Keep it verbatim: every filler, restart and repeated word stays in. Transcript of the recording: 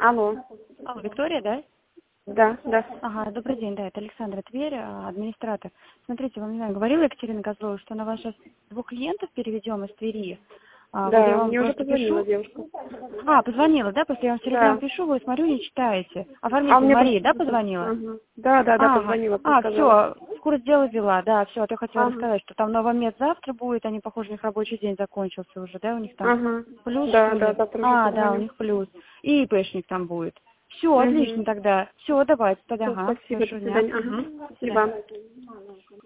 Алло. Алло, Виктория, да? Да, да. Ага, добрый день, да, это Александра Тверь, а, администратор. Смотрите, вам, не знаю, говорила Екатерина Козлова, что на ваших двух клиентов переведем из Твери. А, вот я Да, вам мне уже просто позвонила пишу. девушка. А, позвонила, да? Просто я вам в Телеграм Да. пишу, вы, смотрю, не читаете. А Оформитель мне Мария, пос- да, позвонила? Ага. Да, да, да, Ага. позвонила, А, сказала. все, в курс дела вела, да, все, а то я хотела Ага. рассказать, что там Новомед завтра будет, они, похоже, у них рабочий день закончился уже, да, у них там Ага. плюс, Да, что да, ли? завтра уже А, да, у позвоню. них плюс. И ИПшник там будет. Все, Угу. отлично тогда. Все, давайте тогда, Все, ага, спасибо, до хорошего дня. свидания. Ага. Угу. До свидания. Спасибо.